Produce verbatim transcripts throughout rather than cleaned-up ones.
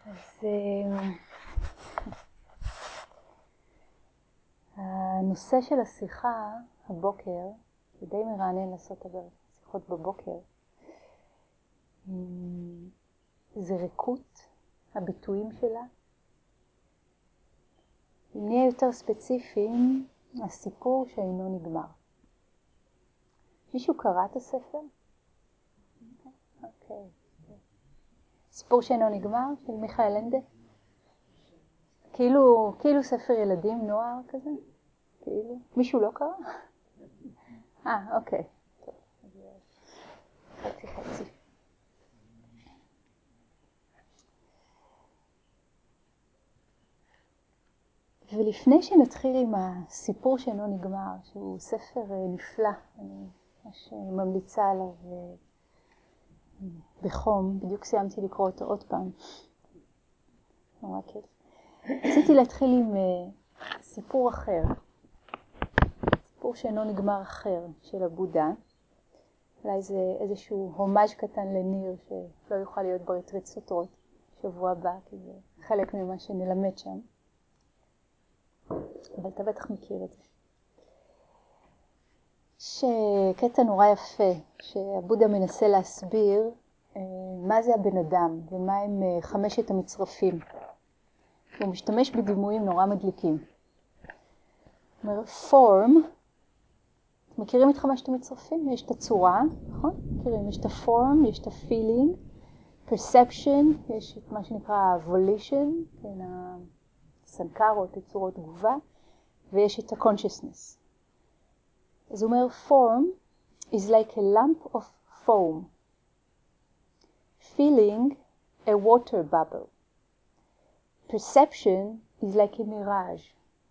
אז הנושא של השיחה הבוקר, זה די מרענן לעשות אגב שיחות בבוקר, זה ריקות, הביטויים שלה. אם נהיה יותר ספציפיים, הסיפור שאינו נגמר. מישהו קרא את הספר? אוקיי. סיפור שאינו נגמר של מיכאל אנדה? כאילו, כאילו ספר ילדים נוער כזה? כאילו? מישהו לא קרא? אה, אוקיי. טוב. חצי חצי. ולפני שנתחיל עם הסיפור שאינו נגמר, שהוא ספר נפלא, אני ממש ממליצה עליו בחום, בדיוק סיימתי לקרוא אותו עוד פעם. נורא כיף. רציתי להתחיל עם סיפור אחר, סיפור שאינו נגמר אחר של הבודה. אולי זה איזשהו הומאז' קטן לניר שלא יוכל להיות בריטריט סוטרות שבוע הבא, כי זה חלק ממה שנלמד שם. אבל אתה בטח מכיר את זה. יש קטע נורא יפה שהבודה מנסה להסביר מה זה הבן אדם ומה הם חמשת המצרפים. הוא משתמש בדימויים נורא מדליקים. הוא אומר, form, מכירים את חמשת המצרפים? יש את הצורה, נכון? מכירים, יש את ה-form, יש את ה-feeling, perception, יש את מה שנקרא volition, כן, הסנקרות, יצורות תגובה, ויש את ה-consciousness. אז הוא אומר, form is like a lump of foam. Feeling, a water bubble. Perception is like a mirage.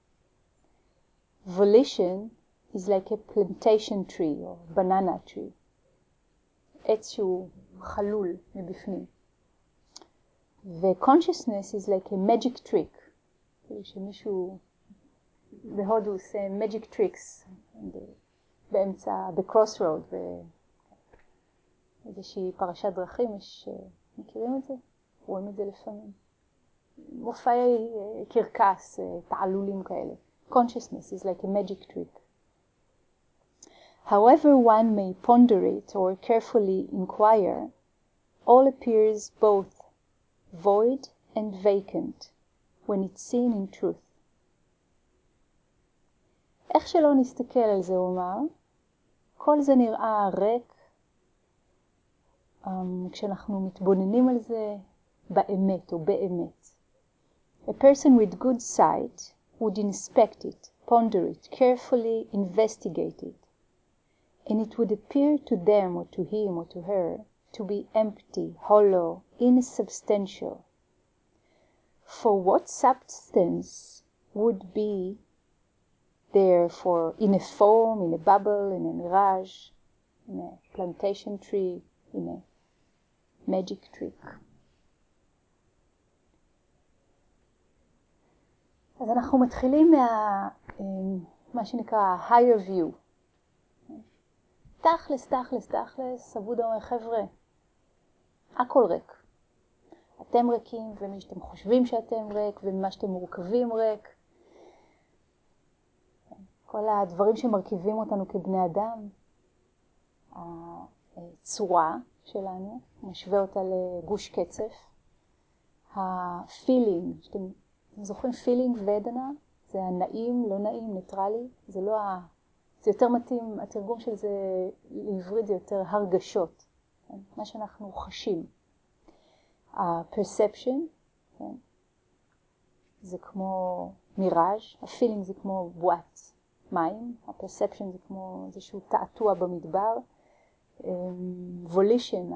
Volition is like a plantation tree or banana tree. עץ שהוא חלול מבפנים. ו-consciousness is like a magic trick. כאילו שמישהו בהודו עושה magic tricks באמצע, ב-crossroad, באיזושהי פרשת דרכים, יש, מכירים את זה? רואים את זה לפעמים. מופעי קרקס, תעלולים כאלה. Consciousness is like a magic trick. However one may ponder it or carefully inquire, all appears both void and vacant when it's seen in truth. איך שלא נסתכל על זה, הוא אומר, כל זה נראה ריק, um, כשאנחנו מתבוננים על זה באמת או באמת. A person with good sight would inspect it, ponder it, carefully investigate it, and it would appear to them or to him or to her to be empty, hollow, insubstantial. For what substance would be there for in a foam, in a bubble, in a mirage, in a plantation tree, in a magic trick? אז אנחנו מתחילים מה, מה שנקרא higher view. תכלס, תכלס, תכלס, הבודה אומר, חבר'ה, הכל ריק. אתם ריקים, ומי שאתם חושבים שאתם ריק, ומה שאתם מורכבים ריק. כל הדברים שמרכיבים אותנו כבני אדם, הצורה שלנו, משווה אותה לגוש קצף, הפילינג, שאתם זוכרים פילינג ודנה, זה הנעים, לא נעים, ניטרלי, זה לא ה... זה יותר מתאים, התרגום של זה לעברית זה יותר הרגשות, כן? מה שאנחנו חשים. ה-perception, כן? זה כמו מיראז', הפילינג זה כמו בועת מים, ה-perception זה כמו איזשהו תעתוע במדבר, volition,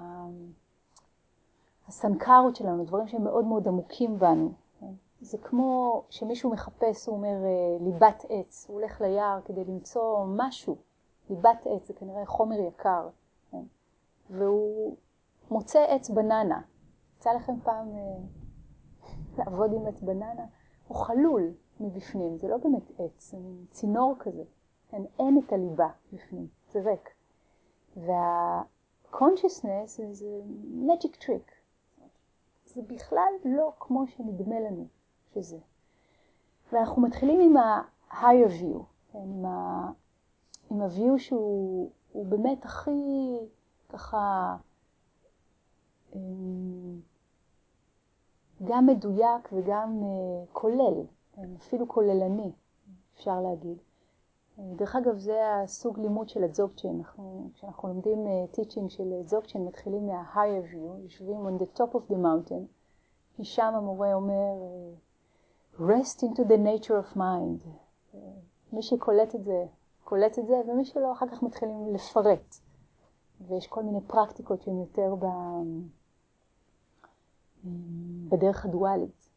הסנקרות שלנו, דברים שהם מאוד מאוד עמוקים בנו. כן? זה כמו שמישהו מחפש, הוא אומר ליבת עץ, הוא הולך ליער כדי למצוא משהו, ליבת עץ, זה כנראה חומר יקר, כן? והוא מוצא עץ בננה. יצא לכם פעם לעבוד עם עץ בננה? הוא חלול מבפנים, זה לא באמת עץ, זה צינור כזה, כן? אין את הליבה בפנים, זה ריק. וה-consciousness זה magic trick. זה בכלל לא כמו שנדמה לנו שזה. ואנחנו מתחילים עם ה-higher view, כן? עם, ה- עם ה-view שהוא הוא באמת הכי ככה גם מדויק וגם כולל, אפילו כוללני, אפשר להגיד. דרך אגב, זה הסוג לימוד של הדזוגצ'ן. אנחנו, כשאנחנו לומדים teaching של דזוגצ'ן, מתחילים מה-higher view, יושבים on the top of the mountain, משם המורה אומר, rest into the nature of mind. מי שקולט את זה, קולט את זה, ומי שלא, אחר כך מתחילים לפרט. ויש כל מיני פרקטיקות שהן יותר ב... בדרך הדואלית.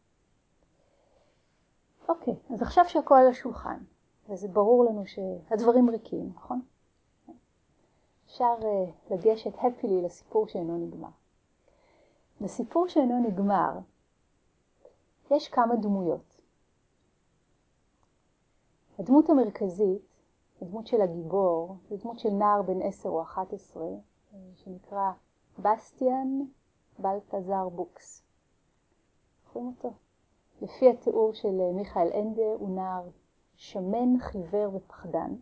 אוקיי, אז עכשיו שהכל על השולחן, וזה ברור לנו שהדברים ריקים, נכון? אפשר uh, לגשת הפלי לסיפור שאינו נגמר. לסיפור שאינו נגמר, יש כמה דמויות. הדמות המרכזית, הדמות של הגיבור, זו דמות של נער בן עשר או אחת עשרה, שנקרא בסטיאן בלטזר בוקס. זוכרים אותו? לפי התיאור של מיכאל אנדה, הוא נער שמן, חיוור ופחדן,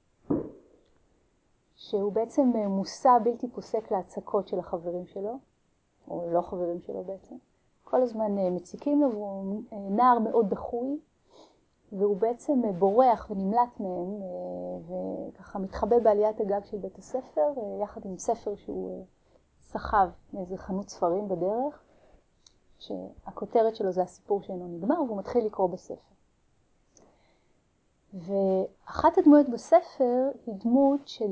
שהוא בעצם מושא בלתי פוסק להצקות של החברים שלו, או לא חברים שלו בעצם. כל הזמן מציקים לו, והוא נער מאוד דחוי, והוא בעצם בורח ונמלט מהם, וככה מתחבא בעליית הגג של בית הספר, יחד עם ספר שהוא סחב מאיזה חנות ספרים בדרך, שהכותרת שלו זה הסיפור שאינו נגמר, והוא מתחיל לקרוא בספר. ואחת הדמויות בספר היא דמות של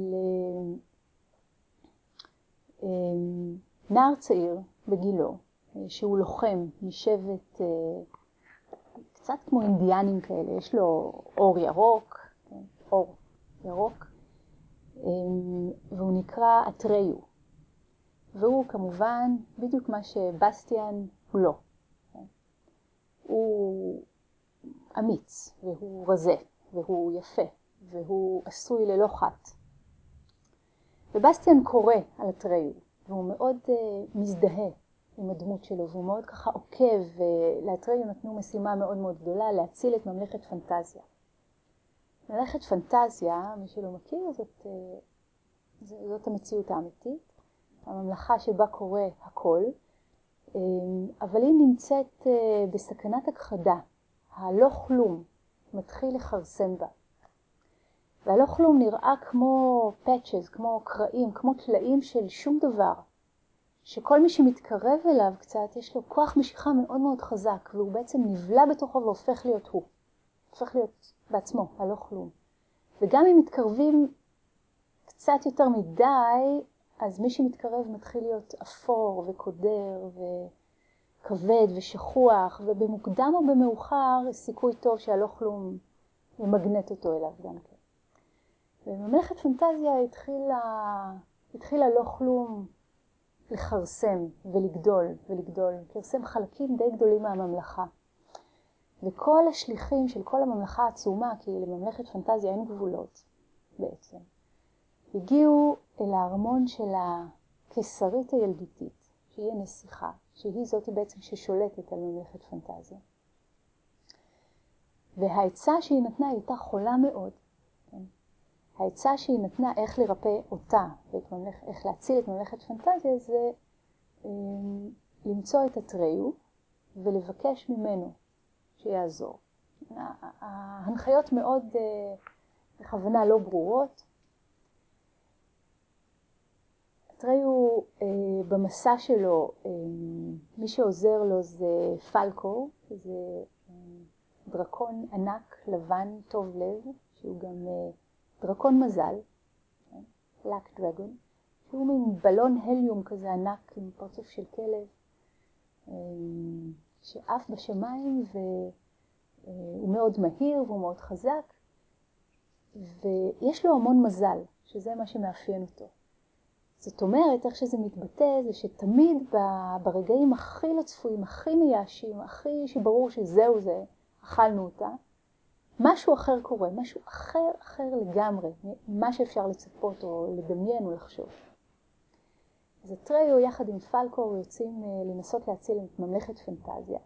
נער צעיר בגילו, שהוא לוחם משבט קצת כמו אינדיאנים כאלה, יש לו אור ירוק, אור ירוק, והוא נקרא אטריו. והוא כמובן בדיוק מה שבסטיאן הוא לא. הוא אמיץ, והוא רזה, והוא יפה, והוא עשוי ללא חת. ובסטיאן קורא על אטריו, והוא מאוד uh, מזדהה עם הדמות שלו, והוא מאוד ככה עוקב, ולאטריו נתנו משימה מאוד מאוד גדולה, להציל את ממלכת פנטזיה. ממלכת פנטזיה, מי שלא מכיר, זאת, uh, זאת המציאות האמיתית, הממלכה שבה קורה הכל, אבל היא נמצאת בסכנת הכחדה. הלא כלום מתחיל לחרסם בה. והלא כלום נראה כמו פאצ'ז, כמו קרעים, כמו תלאים של שום דבר, שכל מי שמתקרב אליו קצת יש לו כוח משיכה מאוד מאוד חזק, והוא בעצם נבלע בתוכו והופך להיות הוא. הופך להיות בעצמו, הלא כלום. וגם אם מתקרבים קצת יותר מדי, אז מי שמתקרב מתחיל להיות אפור וקודר וכבד ושכוח, ובמוקדם או במאוחר סיכוי טוב שהלא כלום ימגנט אותו אליו גם כן. וממלכת פנטזיה התחילה, התחילה לא כלום לחרסם ולגדול ולגדול, כרסם חלקים די גדולים מהממלכה. וכל השליחים של כל הממלכה העצומה, כי לממלכת פנטזיה אין גבולות בעצם, הגיעו אל הארמון של הקיסרית הילדותית, שהיא הנסיכה, שהיא זאת בעצם ששולטת על ממלכת פנטזיה. והעצה שהיא נתנה הייתה חולה מאוד. כן? העצה שהיא נתנה איך לרפא אותה, ממלכ... איך להציל את ממלכת פנטזיה, זה אה, למצוא את אטריו ולבקש ממנו שיעזור. ההנחיות מאוד אה, בכוונה לא ברורות. אטריו אה, במסע שלו, אה, מי שעוזר לו זה פלקו, שזה אה, דרקון ענק, לבן, טוב לב, שהוא גם אה, דרקון מזל, לק דרגון, שהוא מין בלון הליום כזה ענק עם פרצוף של כלב, אה, שעף בשמיים והוא מאוד מהיר והוא מאוד חזק, ויש לו המון מזל, שזה מה שמאפיין אותו. זאת אומרת, איך שזה מתבטא, זה שתמיד ברגעים הכי לא צפויים, הכי מייאשים, הכי שברור שזהו זה, אכלנו אותה, משהו אחר קורה, משהו אחר אחר לגמרי, מה שאפשר לצפות או לדמיין או לחשוב. אז אתריו יחד עם פלקור יוצאים לנסות להציל את ממלכת פנטזיה.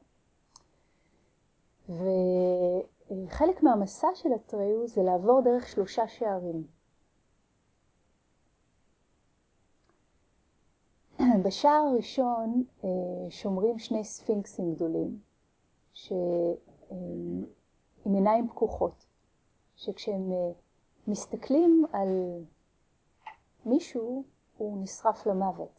וחלק מהמסע של אתריו זה לעבור דרך שלושה שערים. בשער הראשון שומרים שני ספינקסים גדולים, שעם עיניים פקוחות, שכשהם מסתכלים על מישהו, הוא נשרף למוות.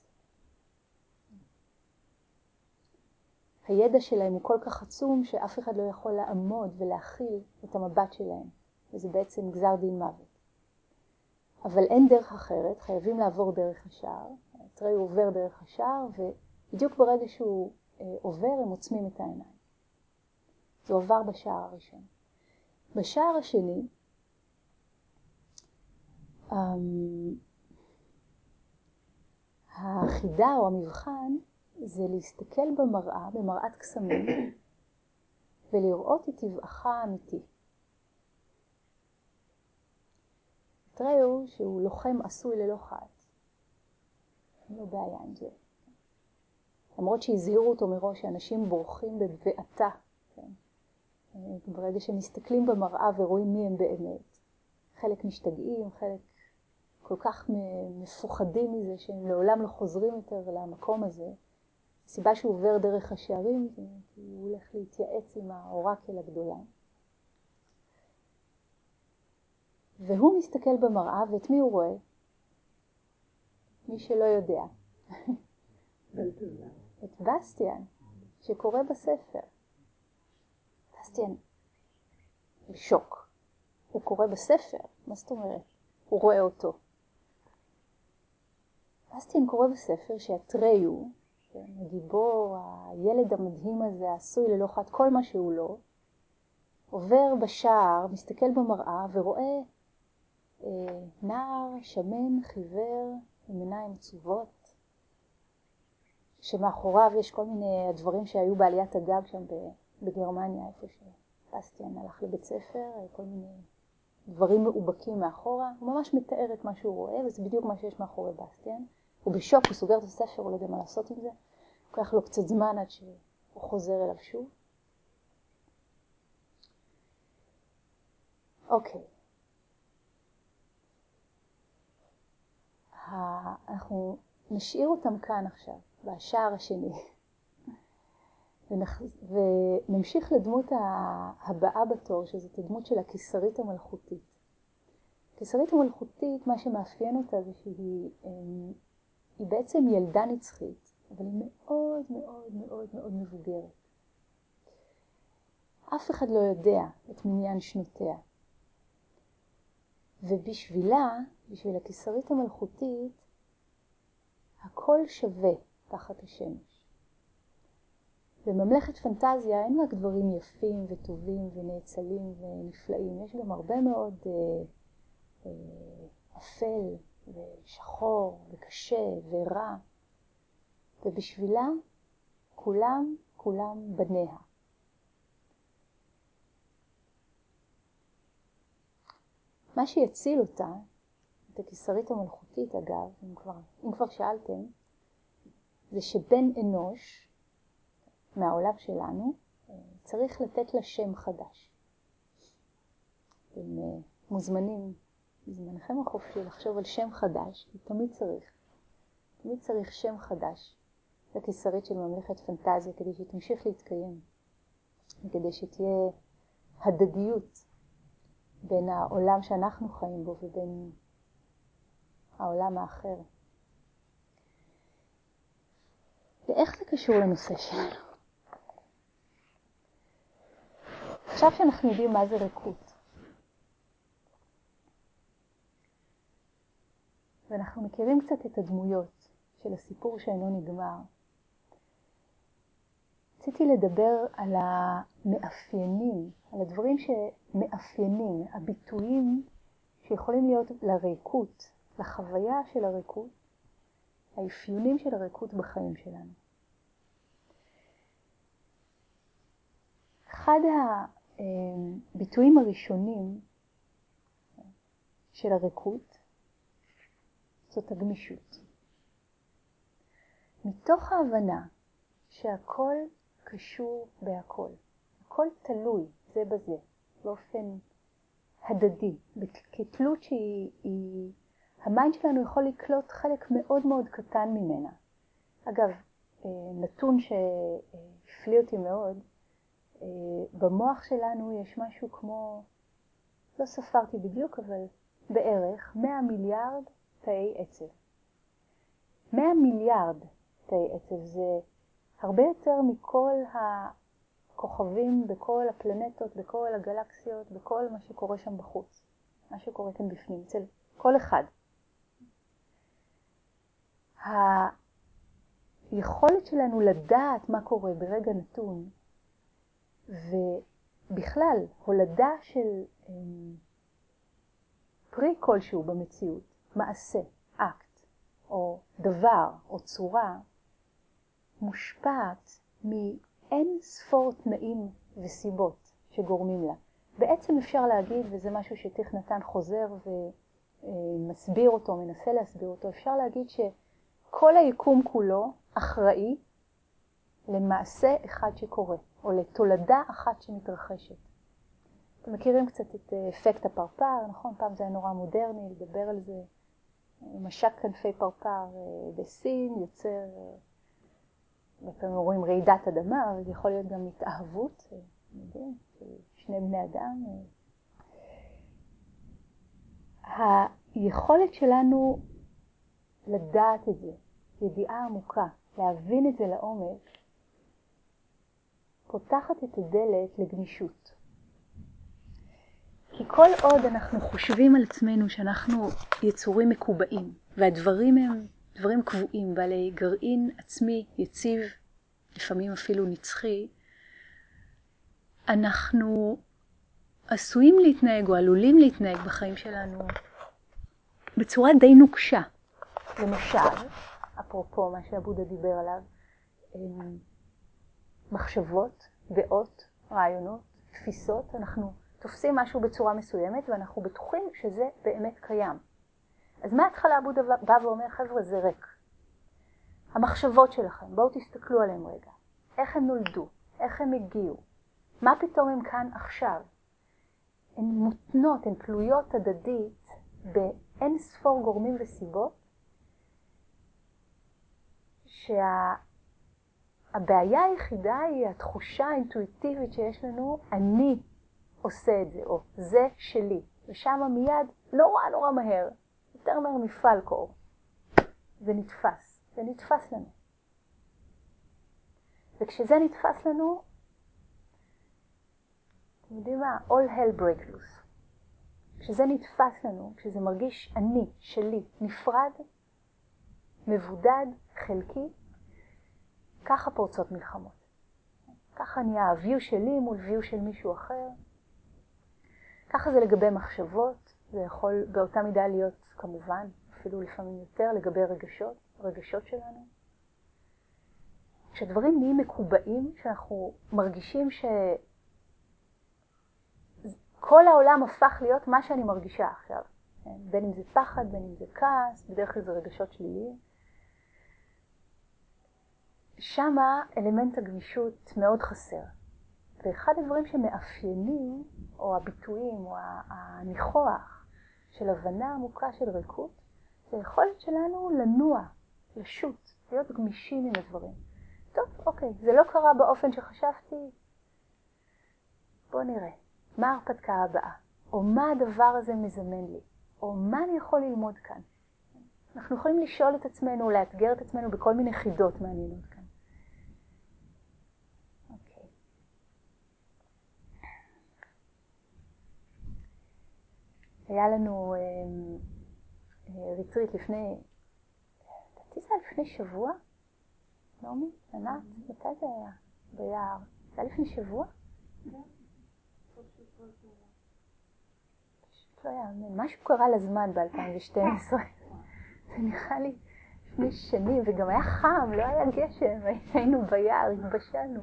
הידע שלהם הוא כל כך עצום שאף אחד לא יכול לעמוד ולהכיל את המבט שלהם, וזה בעצם גזר דין מוות. אבל אין דרך אחרת, חייבים לעבור דרך השער. אתריו עובר דרך השער, ובדיוק ברגע שהוא אה, עובר הם עוצמים את העיניים. זה עובר בשער הראשון. בשער השני, אמ, החידה או המבחן זה להסתכל במראה, במראת קסמים, ולראות את טבעך האמיתי. אתריו, שהוא לוחם עשוי ללא חת, אין לו בעיה עם זה. למרות שהזהירו אותו מראש שאנשים בורחים בבעתה, כן? ברגע שמסתכלים במראה ורואים מי הם באמת. חלק משתגעים, חלק כל כך מפוחדים מזה שהם לעולם לא חוזרים יותר למקום הזה. הסיבה שהוא עובר דרך השערים זה כי הוא הולך להתייעץ עם האורקל הגדולה. והוא מסתכל במראה, ואת מי הוא רואה? מי שלא יודע. את בסטיאן, שקורא בספר. בסטיאן בשוק. הוא קורא בספר, מה זאת אומרת? הוא רואה אותו. בסטיאן קורא בספר שאתריו, הגיבור, הילד המדהים הזה, עשוי ללא חת, כל מה שהוא לא, עובר בשער, מסתכל במראה ורואה אה, נער, שמן, חיוור, עם עיניים עצובות, שמאחוריו יש כל מיני הדברים שהיו בעליית הגג שם בגרמניה, איפה שבסטיאן הלך לבית ספר, כל מיני דברים מעובקים מאחורה. הוא ממש מתאר את מה שהוא רואה, וזה בדיוק מה שיש מאחורי בסטיאן. הוא בשוק, הוא סוגר את הספר, הוא לא יודע מה לעשות עם זה. לוקח לו קצת זמן עד שהוא חוזר אליו שוב. אוקיי. אנחנו נשאיר אותם כאן עכשיו, בשער השני. ונמשיך לדמות הבאה בתור, שזאת הדמות של הקיסרית המלכותית. הקיסרית המלכותית, מה שמאפיין אותה זה שהיא היא בעצם ילדה נצחית, אבל היא מאוד מאוד מאוד מאוד מבוגרת. אף אחד לא יודע את מניין שנותיה. ובשבילה, בשביל הקיסרית המלכותית, הכל שווה תחת השמש. בממלכת פנטזיה אין רק דברים יפים וטובים ונאצלים ונפלאים, יש גם הרבה מאוד אה, אה, אפל ושחור וקשה ורע. ובשבילה כולם, כולם בניה. מה שיציל אותה, את הקיסרית המלכותית אגב, אם כבר, אם כבר שאלתם, זה שבן אנוש מהעולם שלנו צריך לתת לה שם חדש. אתם מוזמנים בזמנכם החופשי לחשוב על שם חדש, כי תמיד צריך. תמיד צריך שם חדש לקיסרית של ממלכת פנטזיה כדי שתמשיך להתקיים. וכדי שתהיה הדדיות בין העולם שאנחנו חיים בו ובין העולם האחר. ואיך זה קשור לנושא שלנו? עכשיו שאנחנו יודעים מה זה ריקות, ואנחנו מכירים קצת את הדמויות של הסיפור שאינו נגמר, רציתי לדבר על המאפיינים, על הדברים שמאפיינים, הביטויים שיכולים להיות לריקות, לחוויה של הריקות, האפיונים של הריקות בחיים שלנו. אחד הביטויים הראשונים של הריקות זאת הגמישות. מתוך ההבנה שהכל קשור בהכל. הכל תלוי זה בזה, באופן הדדי, כתלות שהיא, היא, המיינד שלנו יכול לקלוט חלק מאוד מאוד קטן ממנה. אגב, נתון שהפליא אותי מאוד, במוח שלנו יש משהו כמו, לא ספרתי בדיוק, אבל בערך מאה מיליארד תאי עצב. מאה מיליארד תאי עצב זה הרבה יותר מכל הכוכבים בכל הפלנטות, בכל הגלקסיות, בכל מה שקורה שם בחוץ. מה שקורה כאן בפנים, אצל כל אחד. היכולת שלנו לדעת מה קורה ברגע נתון, ובכלל הולדה של פרי כלשהו במציאות, מעשה, אקט, או דבר, או צורה, מושפעת מאין ספור תנאים וסיבות שגורמים לה. בעצם אפשר להגיד, וזה משהו שתיך נתן חוזר ומסביר אותו, מנסה להסביר אותו, אפשר להגיד שכל היקום כולו אחראי למעשה אחד שקורה, או לתולדה אחת שמתרחשת. אתם מכירים קצת את אפקט הפרפר, נכון? פעם זה היה נורא מודרני לדבר על זה. משק כנפי פרפר בסין יוצר, לפעמים רואים רעידת אדמה, אבל זה יכול להיות גם התאהבות, יודעים, של שני בני אדם. היכולת שלנו לדעת את זה, ידיעה עמוקה, להבין את זה לעומק, פותחת את הדלת לגמישות. כי כל עוד אנחנו חושבים על עצמנו שאנחנו יצורים מקובעים, והדברים הם דברים קבועים, בעלי גרעין עצמי, יציב, לפעמים אפילו נצחי, אנחנו עשויים להתנהג או עלולים להתנהג בחיים שלנו בצורה די נוקשה. למשל, אפרופו מה שהבודה דיבר עליו, מחשבות, דעות, רעיונות, תפיסות, אנחנו תופסים משהו בצורה מסוימת ואנחנו בטוחים שזה באמת קיים. אז מההתחלה הבודה בא ואומר, חבר'ה, זה ריק. המחשבות שלכם, בואו תסתכלו עליהם רגע. איך הם נולדו? איך הם הגיעו? מה פתאום הם כאן עכשיו? הן מותנות, הן תלויות הדדית באין ספור גורמים וסיבות, שהבעיה היחידה היא התחושה האינטואיטיבית שיש לנו, אני עושה את זה, או זה שלי. ושם מיד נורא נורא מהר, יותר מהר מפלקור, זה נתפס, זה נתפס לנו. וכשזה נתפס לנו, אתם יודעים מה? All hell breaks loose. כשזה נתפס לנו, כשזה מרגיש אני, שלי, נפרד, מבודד, חלקי, ככה פורצות מלחמות. ככה נהיה ה-view שלי מול view של מישהו אחר. ככה זה לגבי מחשבות, זה יכול באותה מידה להיות כמובן, אפילו לפעמים יותר, לגבי רגשות, רגשות שלנו. כשדברים נהיים מקובעים, שאנחנו מרגישים שכל העולם הפך להיות מה שאני מרגישה עכשיו. בין אם זה פחד, בין אם זה כעס, בדרך כלל זה רגשות שליליים. שמה אלמנט הגמישות מאוד חסר. ואחד הדברים שמאפיינים, או הביטויים, או הניחוח של הבנה עמוקה של ריקות, זה היכולת שלנו לנוע, לשוט, להיות גמישים עם הדברים. טוב, אוקיי, זה לא קרה באופן שחשבתי. בוא נראה, מה ההרפתקה הבאה? או מה הדבר הזה מזמן לי? או מה אני יכול ללמוד כאן? אנחנו יכולים לשאול את עצמנו, לאתגר את עצמנו בכל מיני חידות מעניינות כאן. אוקיי. היה לנו אה, אה, ריטריט לפני, דעתי זה היה לפני שבוע? נעמי, ענת, מתי זה היה? ביער. זה היה לפני שבוע? כן. לא היה, משהו קרה לזמן ב-אלפיים ושתים עשרה. זה נראה לי לפני שנים, וגם היה חם, לא היה גשם, היינו ביער, התבשלנו.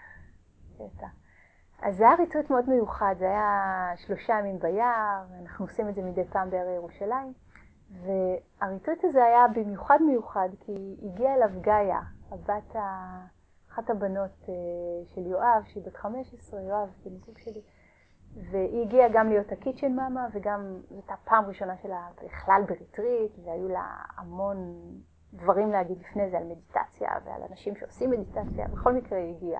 אז זה היה ריטריט מאוד מיוחד, זה היה שלושה ימים ביער, אנחנו עושים את זה מדי פעם בערי ירושלים, והריטריט הזה היה במיוחד מיוחד, כי הגיעה אליו גאיה, הבת ה... אחת הבנות של יואב, שהיא בת חמש עשרה, יואב, בן זוג שלי, והיא הגיעה גם להיות הקיצ'ן מאמה, וגם זאת הייתה פעם ראשונה שלה בכלל בריטריט, והיו לה המון דברים להגיד לפני זה על מדיטציה, ועל אנשים שעושים מדיטציה, בכל מקרה היא הגיעה.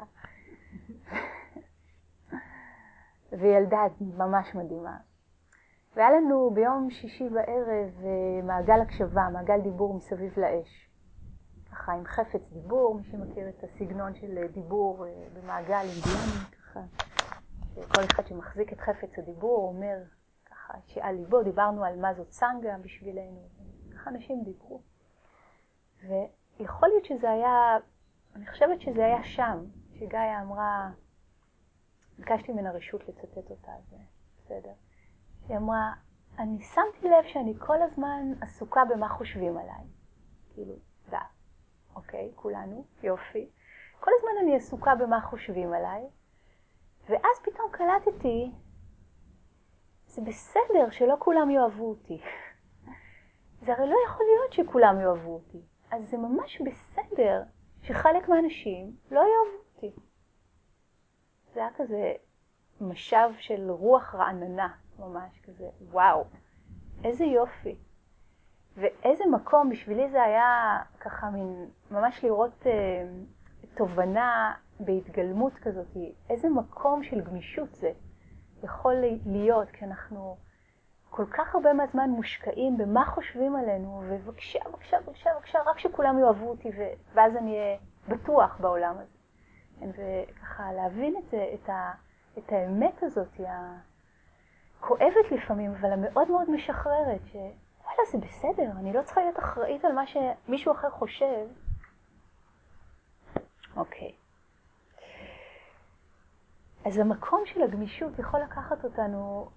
והיא ילדה ממש מדהימה. והיה לנו ביום שישי בערב מעגל הקשבה, מעגל דיבור מסביב לאש. ככה עם חפץ דיבור, מי שמכיר את הסגנון של דיבור במעגל אינדיאני, ככה. כל אחד שמחזיק את חפץ הדיבור אומר ככה שעל ליבו, דיברנו על מה זאת סנגה בשבילנו. ככה אנשים דיברו. ויכול להיות שזה היה, אני חושבת שזה היה שם, שגאיה אמרה, ביקשתי ממנה רשות לצטט אותה, זה בסדר. היא אמרה, אני שמתי לב שאני כל הזמן עסוקה במה חושבים עליי. כאילו, דה, אוקיי, כולנו, יופי. כל הזמן אני עסוקה במה חושבים עליי, ואז פתאום קלטתי, זה בסדר שלא כולם יאהבו אותי. זה הרי לא יכול להיות שכולם יאהבו אותי. אז זה ממש בסדר שחלק מהאנשים לא יאהבו אותי. זה היה כזה משב של רוח רעננה, ממש כזה, וואו, איזה יופי. ואיזה מקום, בשבילי זה היה ככה מין, ממש לראות אה, תובנה בהתגלמות כזאת, איזה מקום של גמישות זה יכול להיות, כי אנחנו כל כך הרבה מהזמן מושקעים במה חושבים עלינו, ובבקשה, בבקשה, בבקשה, בבקשה, רק שכולם יאהבו אותי, ואז אני אהיה בטוח בעולם הזה. וככה להבין את זה, את, ה, את האמת הזאת, היא הכואבת לפעמים, אבל המאוד מאוד משחררת, שוואלה, זה בסדר, אני לא צריכה להיות אחראית על מה שמישהו אחר חושב. אוקיי. אז המקום של הגמישות יכול לקחת אותנו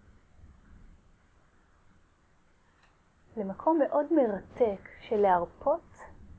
למקום מאוד מרתק של להרפות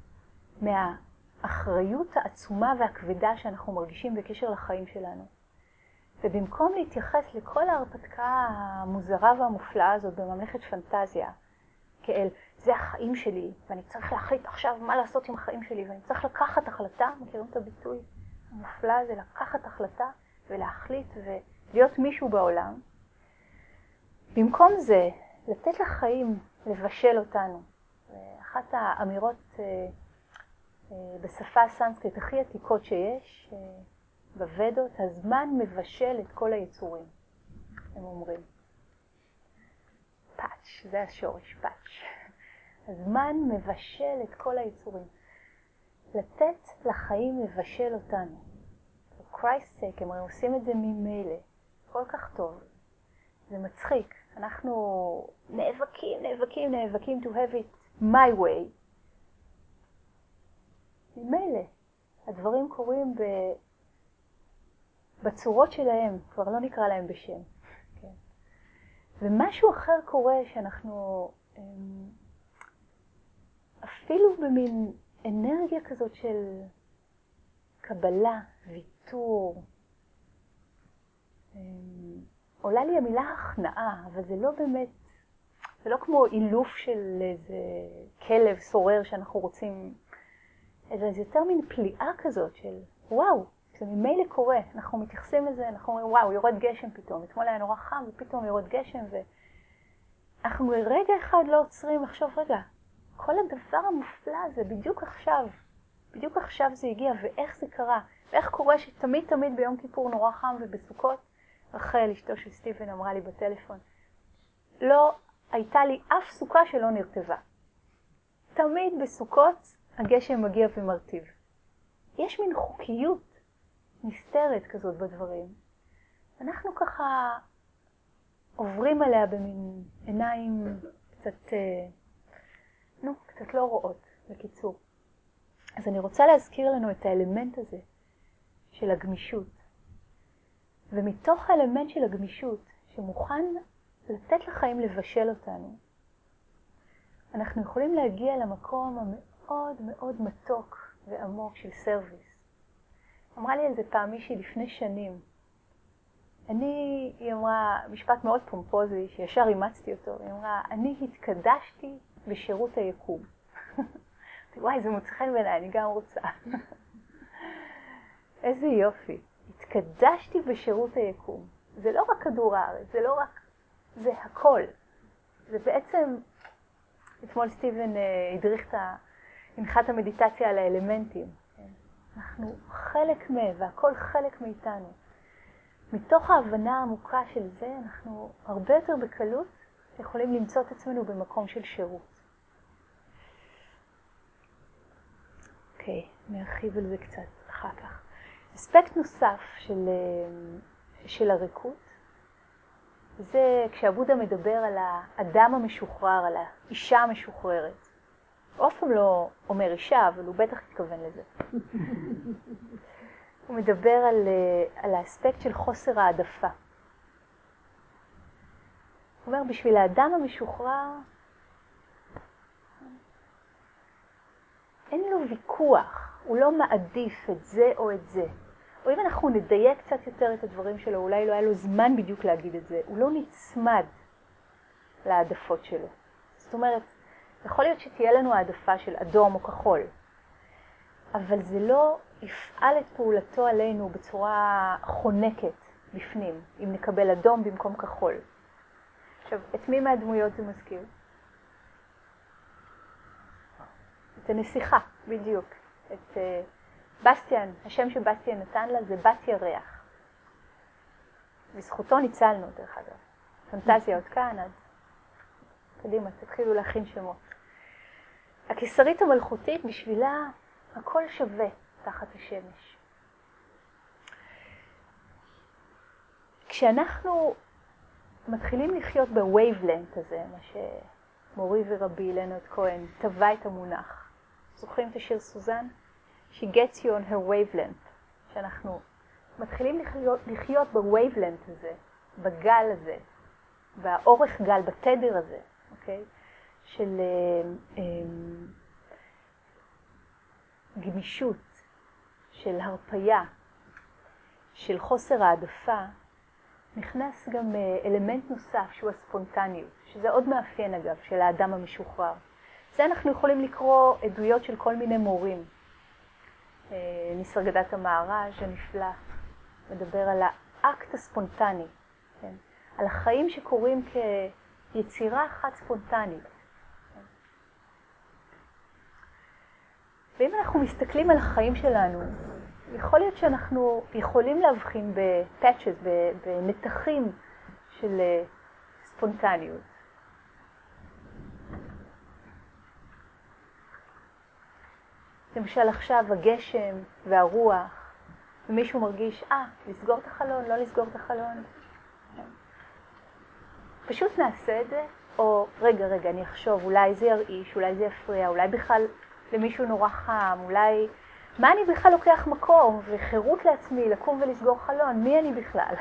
מהאחריות העצומה והכבדה שאנחנו מרגישים בקשר לחיים שלנו. ובמקום להתייחס לכל ההרפתקה המוזרה והמופלאה הזאת בממלכת פנטזיה, כאל זה החיים שלי, ואני צריך להחליט עכשיו מה לעשות עם החיים שלי, ואני צריך לקחת החלטה, מכירים את הביטוי המופלא הזה, לקחת החלטה ולהחליט ולהיות מישהו בעולם. במקום זה, לתת לחיים לבשל אותנו. אחת האמירות אה, אה, בשפה הסנסקריט הכי עתיקות שיש, אה, בוודות, הזמן מבשל את כל היצורים, הם אומרים. פאץ', זה השורש, פאץ'. הזמן מבשל את כל היצורים. לתת לחיים לבשל אותנו. For Christ's sake, הם עושים את זה ממילא. כל כך טוב. זה מצחיק. אנחנו נאבקים, נאבקים, נאבקים to have it my way. ממילא. הדברים קורים ב... בצורות שלהם, כבר לא נקרא להם בשם. כן. ומשהו אחר קורה שאנחנו אפילו במין אנרגיה כזאת של קבלה, ויתור. עולה לי המילה הכנעה, אבל זה לא באמת, זה לא כמו אילוף של איזה כלב סורר שאנחנו רוצים, אלא זה יותר מין פליאה כזאת של וואו, זה ממילא קורה, אנחנו מתייחסים לזה, אנחנו אומרים וואו, יורד גשם פתאום, אתמול היה נורא חם ופתאום יורד גשם, ואנחנו רגע אחד לא עוצרים לחשוב רגע, כל הדבר המופלא הזה בדיוק עכשיו, בדיוק עכשיו זה הגיע, ואיך זה קרה, ואיך קורה שתמיד תמיד ביום כיפור נורא חם ובסוכות, רחל, אשתו של סטיבן, אמרה לי בטלפון, לא הייתה לי אף סוכה שלא נרטבה. תמיד בסוכות הגשם מגיע ומרטיב. יש מין חוקיות נסתרת כזאת בדברים. אנחנו ככה עוברים עליה במין עיניים קצת, נו, קצת לא רואות, בקיצור. אז אני רוצה להזכיר לנו את האלמנט הזה של הגמישות. ומתוך האלמנט של הגמישות, שמוכן לתת לחיים לבשל אותנו, אנחנו יכולים להגיע למקום המאוד מאוד מתוק ועמוק של סרוויס. אמרה לי על זה פעם מישהי לפני שנים. אני, היא אמרה, משפט מאוד פומפוזי, שישר אימצתי אותו, היא אמרה, אני התקדשתי בשירות היקום. וואי, זה מוצא חן בעיניי, אני גם רוצה. איזה יופי. התקדשתי בשירות היקום. זה לא רק כדור הארץ, זה לא רק, זה הכל. זה בעצם, אתמול סטיבן הדריך את הנחת המדיטציה על האלמנטים. אנחנו חלק מהם, והכל חלק מאיתנו. מתוך ההבנה העמוקה של זה, אנחנו הרבה יותר בקלות יכולים למצוא את עצמנו במקום של שירות. אוקיי, נרחיב על זה קצת אחר כך. אספקט נוסף של, של הריקות, זה כשהבודה מדבר על האדם המשוחרר, על האישה המשוחררת. הוא אף פעם לא אומר אישה, אבל הוא בטח התכוון לזה. הוא מדבר על, על האספקט של חוסר העדפה. הוא אומר, בשביל האדם המשוחרר, אין לו ויכוח, הוא לא מעדיף את זה או את זה. או אם אנחנו נדייק קצת יותר את הדברים שלו, אולי לא היה לו זמן בדיוק להגיד את זה, הוא לא נצמד להעדפות שלו. זאת אומרת, יכול להיות שתהיה לנו העדפה של אדום או כחול, אבל זה לא יפעל את פעולתו עלינו בצורה חונקת בפנים, אם נקבל אדום במקום כחול. עכשיו, את מי מהדמויות זה מזכיר? את הנסיכה, בדיוק. את uh, בסטיאן, השם שבסטיאן נתן לה זה בת ירח. בזכותו ניצלנו, דרך אגב. פנטזיה עוד כאן, אז קדימה, תתחילו להכין שמות. הקיסרית המלכותית, בשבילה הכל שווה תחת השמש. כשאנחנו מתחילים לחיות בווייבלנט הזה, מה שמורי ורבי לנרד כהן טבע את המונח. זוכרים את השיר סוזן? She gets you on her wavelength. שאנחנו מתחילים לחיות, לחיות בווייבלנט הזה, בגל הזה, באורך גל, בתדר הזה, אוקיי? של אה, אה, גמישות, של הרפיה, של חוסר העדפה, נכנס גם אלמנט נוסף שהוא הספונטניות, שזה עוד מאפיין אגב של האדם המשוחרר. זה אנחנו יכולים לקרוא עדויות של כל מיני מורים. ניסרגדת המהר"ז הנפלא מדבר על האקט הספונטני, כן? על החיים שקורים כיצירה אחת ספונטנית. ואם אנחנו מסתכלים על החיים שלנו, יכול להיות שאנחנו יכולים להבחין בפאצ'ס, בנתחים של ספונטניות. למשל עכשיו הגשם והרוח, ומישהו מרגיש, אה, לסגור את החלון, לא לסגור את החלון. פשוט נעשה את זה, או רגע, רגע, אני אחשוב, אולי זה ירעיש, אולי זה יפריע, אולי בכלל למישהו נורא חם, אולי... מה אני בכלל לוקח מקום וחירות לעצמי לקום ולסגור חלון? מי אני בכלל?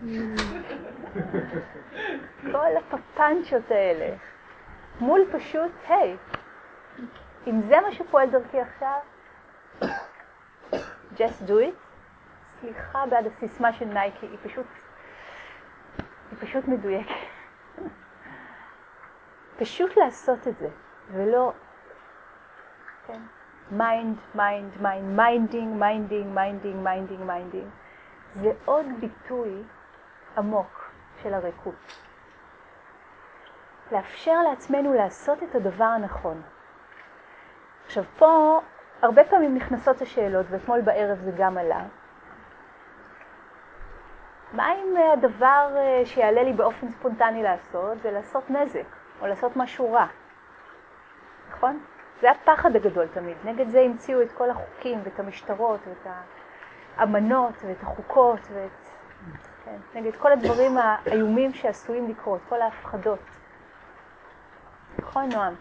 כל הפפנצ'ות האלה. מול פשוט, היי, אם זה מה שפועל דרכי עכשיו, just do it. סליחה בעד הסיסמה של נייקי, היא פשוט, היא פשוט מדויקת. פשוט לעשות את זה, ולא, כן? מיינד, מיינד, מיינד, מיינדינג, מיינדינג, מיינדינג, מיינדינג, מיינדינג. זה עוד ביטוי עמוק של הריקות. לאפשר לעצמנו לעשות את הדבר הנכון. עכשיו פה, הרבה פעמים נכנסות השאלות, ואתמול בערב זה גם עלה. מה אם הדבר שיעלה לי באופן ספונטני לעשות, זה לעשות נזק, או לעשות משהו רע? נכון? זה הפחד הגדול תמיד. נגד זה המציאו את כל החוקים ואת המשטרות ואת האמנות ואת החוקות ואת... כן, נגד כל הדברים האיומים שעשויים לקרות, כל ההפחדות. נכון, נועם?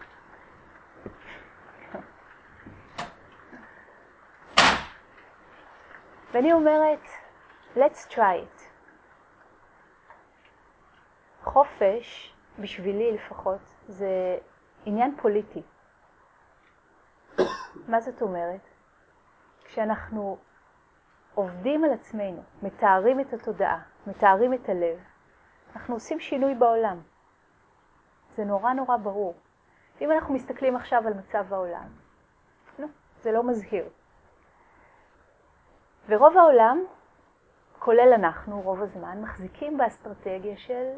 ואני אומרת, let's try it. חופש, בשבילי לפחות, זה עניין פוליטי. מה זאת אומרת? כשאנחנו עובדים על עצמנו, מתארים את התודעה, מתארים את הלב, אנחנו עושים שינוי בעולם. זה נורא נורא ברור. אם אנחנו מסתכלים עכשיו על מצב העולם, לא, זה לא מזהיר. ורוב העולם, כולל אנחנו, רוב הזמן, מחזיקים באסטרטגיה של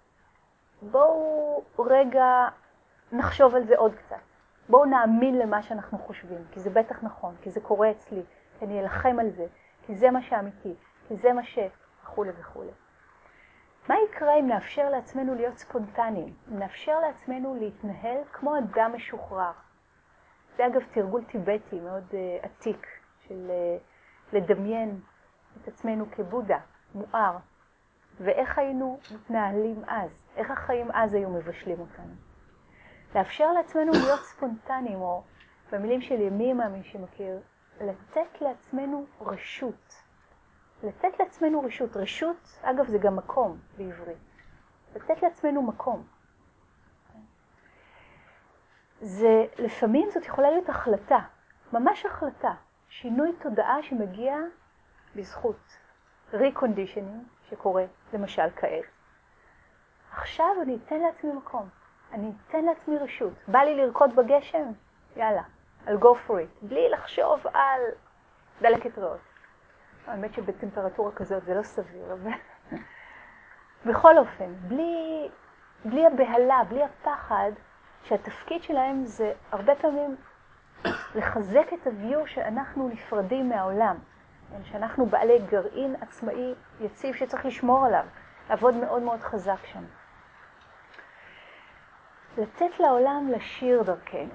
בואו רגע נחשוב על זה עוד קצת. בואו נאמין למה שאנחנו חושבים, כי זה בטח נכון, כי זה קורה אצלי, כי אני אלחם על זה, כי זה מה שאמיתי, כי זה מה ש... וכו' וכו'. מה יקרה אם נאפשר לעצמנו להיות ספונטניים? אם נאפשר לעצמנו להתנהל כמו אדם משוחרר. זה אגב תרגול טיבטי מאוד uh, עתיק, של uh, לדמיין את עצמנו כבודה, מואר. ואיך היינו מתנהלים אז? איך החיים אז היו מבשלים אותנו? לאפשר לעצמנו להיות ספונטניים, או במילים של ימימה, מי שמכיר, לתת לעצמנו רשות. לתת לעצמנו רשות. רשות, אגב, זה גם מקום בעברית. לתת לעצמנו מקום. זה, לפעמים זאת יכולה להיות החלטה, ממש החלטה, שינוי תודעה שמגיע בזכות ריקונדישנינג שקורה למשל כעת. עכשיו אני אתן לעצמי מקום, אני אתן לעצמי רשות. בא לי לרקוד בגשם? יאללה, I'll go for it, בלי לחשוב על דלקת ריאות. האמת שבטמפרטורה כזאת זה לא סביר, אבל בכל אופן, בלי, בלי הבהלה, בלי הפחד, שהתפקיד שלהם זה הרבה פעמים לחזק את הוויור שאנחנו נפרדים מהעולם, שאנחנו בעלי גרעין עצמאי יציב שצריך לשמור עליו, לעבוד מאוד מאוד חזק שם. לתת לעולם לשיר דרכנו.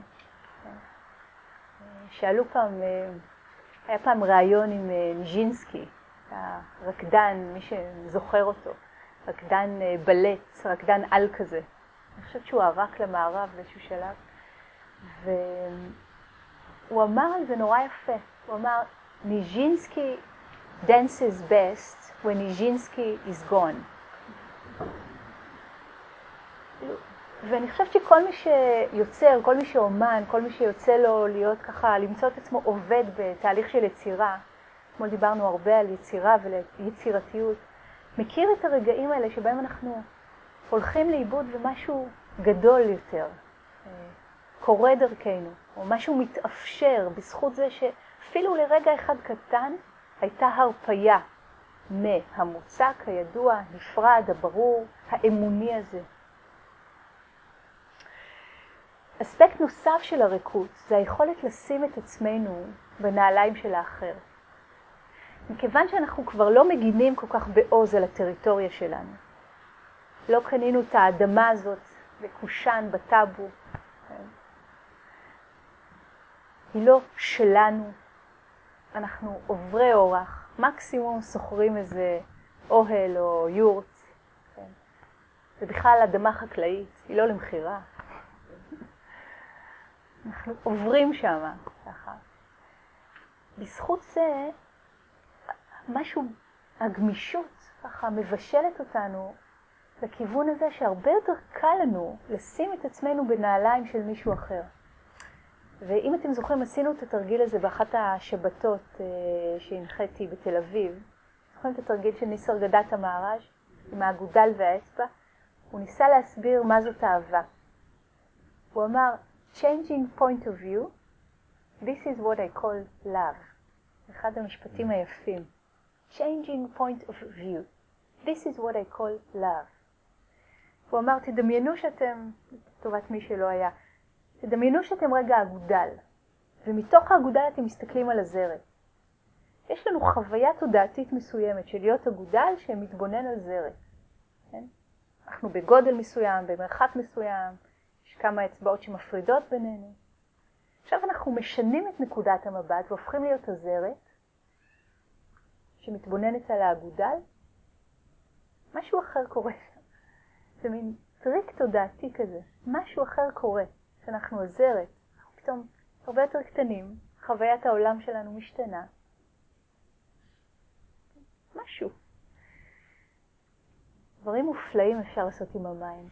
שאלו פעם, היה פעם ראיון עם ניז'ינסקי, הרקדן, מי שזוכר אותו, רקדן בלט, רקדן על כזה. אני חושבת שהוא ערק למערב באיזשהו שלב, והוא אמר על זה נורא יפה. הוא אמר, ניז'ינסקי dances best when ניז'ינסקי is gone. ואני חושבת שכל מי שיוצר, כל מי שאומן, כל מי שיוצא לו להיות ככה, למצוא את עצמו עובד בתהליך של יצירה, כמו דיברנו הרבה על יצירה וליצירתיות, מכיר את הרגעים האלה שבהם אנחנו הולכים לאיבוד ומשהו גדול יותר קורה דרכנו, או משהו מתאפשר בזכות זה שאפילו לרגע אחד קטן הייתה הרפיה מהמוצק, הידוע, נפרד, הברור, האמוני הזה. אספקט נוסף של הריקות זה היכולת לשים את עצמנו בנעליים של האחר. מכיוון שאנחנו כבר לא מגינים כל כך בעוז על הטריטוריה שלנו, לא קנינו את האדמה הזאת בקושן, בטאבו, היא לא שלנו, אנחנו עוברי אורח, מקסימום סוחרים איזה אוהל או יורט, זה בכלל אדמה חקלאית, היא לא למחירה. אנחנו עוברים שם, ככה. בזכות זה, משהו, הגמישות, ככה, מבשלת אותנו לכיוון הזה שהרבה יותר קל לנו לשים את עצמנו בנעליים של מישהו אחר. ואם אתם זוכרים, עשינו את התרגיל הזה באחת השבתות שהנחיתי בתל אביב. זוכרים את התרגיל של ניסרגדתה מהראז' עם האגודל והאצבע? הוא ניסה להסביר מה זאת אהבה. הוא אמר, changing point of view, this is what I call love. אחד המשפטים היפים. changing point of view, this is what I call love. הוא אמר, תדמיינו שאתם, לטובת מי שלא היה, תדמיינו שאתם רגע אגודל, ומתוך האגודל אתם מסתכלים על הזרת. יש לנו חוויה תודעתית מסוימת של להיות אגודל שמתבונן על זרת. כן? אנחנו בגודל מסוים, במרחק מסוים, יש כמה אצבעות שמפרידות בינינו. עכשיו אנחנו משנים את נקודת המבט והופכים להיות הזרת, שמתבוננת על האגודל. משהו אחר קורה. זה מין טריק תודעתי כזה. משהו אחר קורה. שאנחנו הזרת. אנחנו פתאום הרבה יותר קטנים. חוויית העולם שלנו משתנה. משהו. דברים מופלאים אפשר לעשות עם המיינד.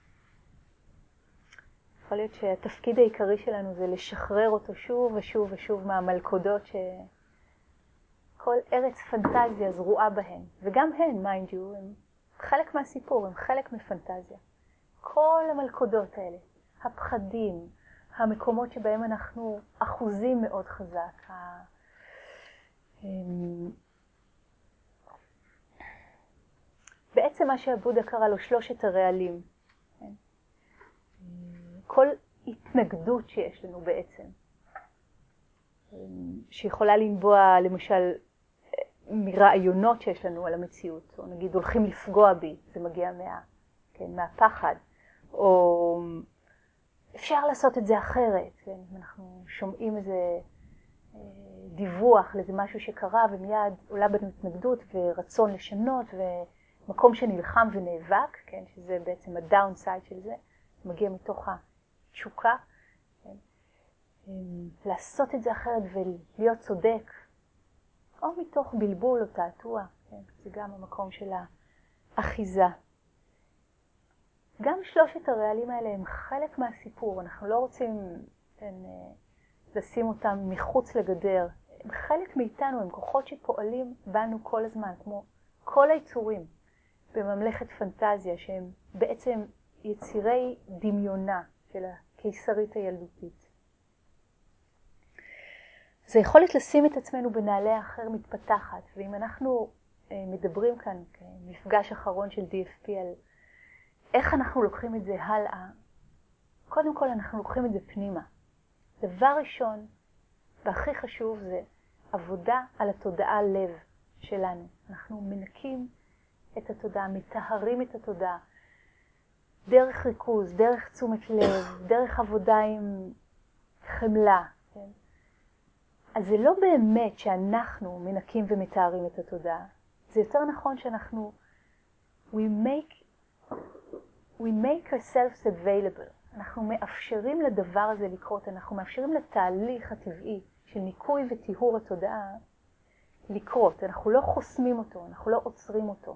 יכול להיות שהתפקיד העיקרי שלנו זה לשחרר אותו שוב ושוב ושוב מהמלכודות שכל כל ארץ פנטזיה זרועה בהן, וגם הן, mind you, הם חלק מהסיפור, הם חלק מפנטזיה. כל המלכודות האלה, הפחדים, המקומות שבהם אנחנו אחוזים מאוד חזק, ה... בעצם מה שהבודה קרא לו שלושת הרעלים. כל התנגדות שיש לנו בעצם, שיכולה לנבוע למשל מרעיונות שיש לנו על המציאות, או נגיד הולכים לפגוע בי, זה מגיע מה, כן, מהפחד, או אפשר לעשות את זה אחרת, כן? אנחנו שומעים איזה דיווח לזה משהו שקרה ומיד עולה בנו התנגדות ורצון לשנות ומקום שנלחם ונאבק, כן? שזה בעצם הדאונסייד של זה, מגיע מתוך התשוקה, כן? לעשות את זה אחרת ולהיות צודק, או מתוך בלבול או תעתוע, כן? זה גם המקום של האחיזה. גם שלושת הרעלים האלה הם חלק מהסיפור, אנחנו לא רוצים כן, לשים אותם מחוץ לגדר. הם חלק מאיתנו, הם כוחות שפועלים בנו כל הזמן, כמו כל היצורים בממלכת פנטזיה, שהם בעצם יצירי דמיונה של הקיסרית הילדותית. זה יכולת לשים את עצמנו בנעלי האחר מתפתחת, ואם אנחנו מדברים כאן כמפגש אחרון של די אף פי על איך אנחנו לוקחים את זה הלאה, קודם כל אנחנו לוקחים את זה פנימה. דבר ראשון והכי חשוב זה עבודה על התודעה לב שלנו. אנחנו מנקים את התודעה, מטהרים את התודעה, דרך ריכוז, דרך תשומת לב, דרך עבודה עם חמלה. כן? אז זה לא באמת שאנחנו מנקים ומטהרים את התודעה. זה יותר נכון שאנחנו, we make, we make ourselves available. אנחנו מאפשרים לדבר הזה לקרות, אנחנו מאפשרים לתהליך הטבעי של ניקוי וטיהור התודעה לקרות. אנחנו לא חוסמים אותו, אנחנו לא עוצרים אותו.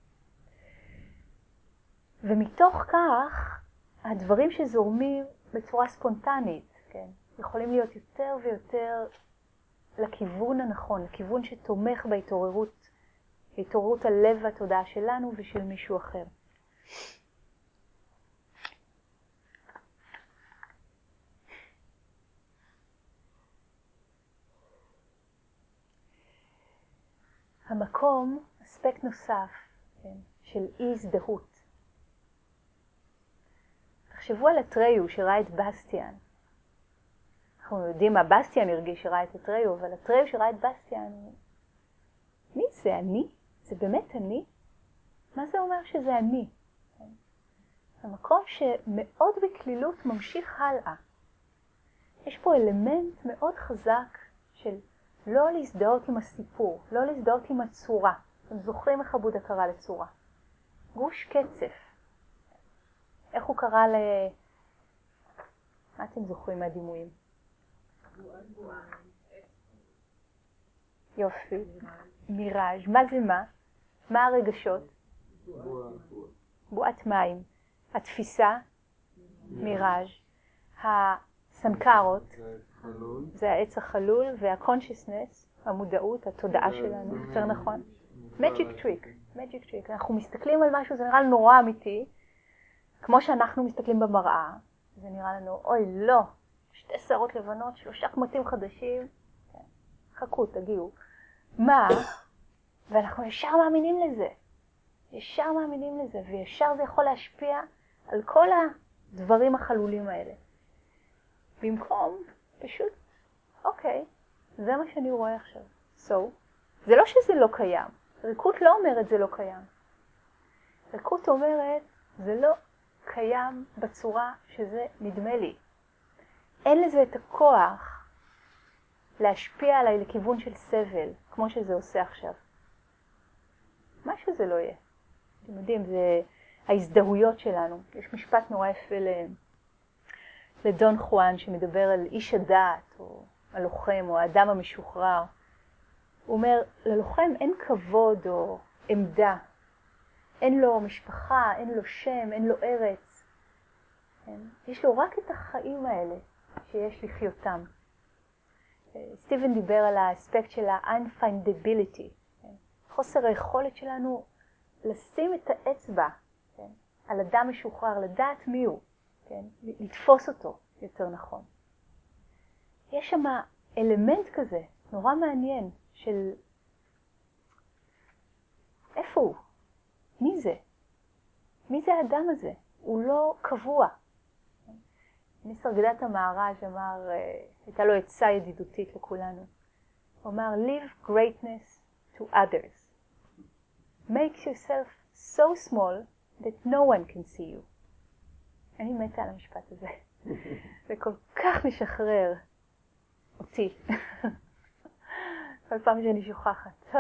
ומתוך כך, הדברים שזורמים בצורה ספונטנית, כן, יכולים להיות יותר ויותר לכיוון הנכון, לכיוון שתומך בהתעוררות, בהתעוררות הלב והתודעה שלנו ושל מישהו אחר. המקום, אספקט נוסף, כן, של אי הזדהות. תחשבו על אתריו שראה את בסטיאן. אנחנו יודעים מה בסטיאן הרגיש שראה את אתריו, אבל אתריו שראה את בסטיאן, מי זה? אני? זה באמת אני? מה זה אומר שזה אני? כן. המקום שמאוד בכלילות ממשיך הלאה. יש פה אלמנט מאוד חזק של לא להזדהות עם הסיפור, לא להזדהות עם הצורה. אתם זוכרים איך הבודה קרא לצורה? גוש קצף. איך הוא קרא ל... מה אתם זוכרים מהדימויים? יופי. מיראז'. מה זה מה? מה הרגשות? בועת מים. התפיסה? מיראז'. הסנקרות? זה העץ החלול, והקונשיסנס, המודעות, התודעה שלנו, יותר נכון. Magic trick, magic trick. אנחנו מסתכלים על משהו, זה נראה לנו נורא אמיתי, כמו שאנחנו מסתכלים במראה, זה נראה לנו, אוי לא, שתי שערות לבנות, שלושה קמטים חדשים, כן, חכו, תגיעו. מה? ואנחנו ישר מאמינים לזה, ישר מאמינים לזה, וישר זה יכול להשפיע על כל הדברים החלולים האלה. במקום, פשוט, אוקיי, זה מה שאני רואה עכשיו. So, זה לא שזה לא קיים. ריקות לא אומרת זה לא קיים. ריקות אומרת זה לא קיים בצורה שזה נדמה לי. אין לזה את הכוח להשפיע עליי לכיוון של סבל, כמו שזה עושה עכשיו. מה שזה לא יהיה. אתם יודעים, זה ההזדהויות שלנו. יש משפט נורא יפה ל... לדון חואן שמדבר על איש הדעת, או הלוחם, או האדם המשוחרר. הוא אומר, ללוחם אין כבוד או עמדה. אין לו משפחה, אין לו שם, אין לו ארץ. כן? יש לו רק את החיים האלה שיש לחיותם. סטיבן דיבר על האספקט של ה-unfindability, כן? חוסר היכולת שלנו לשים את האצבע, כן? על אדם משוחרר, לדעת מי הוא, כן? לתפוס אותו יותר נכון. יש שם אלמנט כזה, נורא מעניין, של איפה הוא? מי זה? מי זה האדם הזה? הוא לא קבוע. מסרגדת המערז' אמר, הייתה לו עצה ידידותית לכולנו. הוא אמר, live greatness to others. Make yourself so small that no one can see you. אני מתה על המשפט הזה. זה כל כך משחרר אותי. כל פעם שאני שוכחת.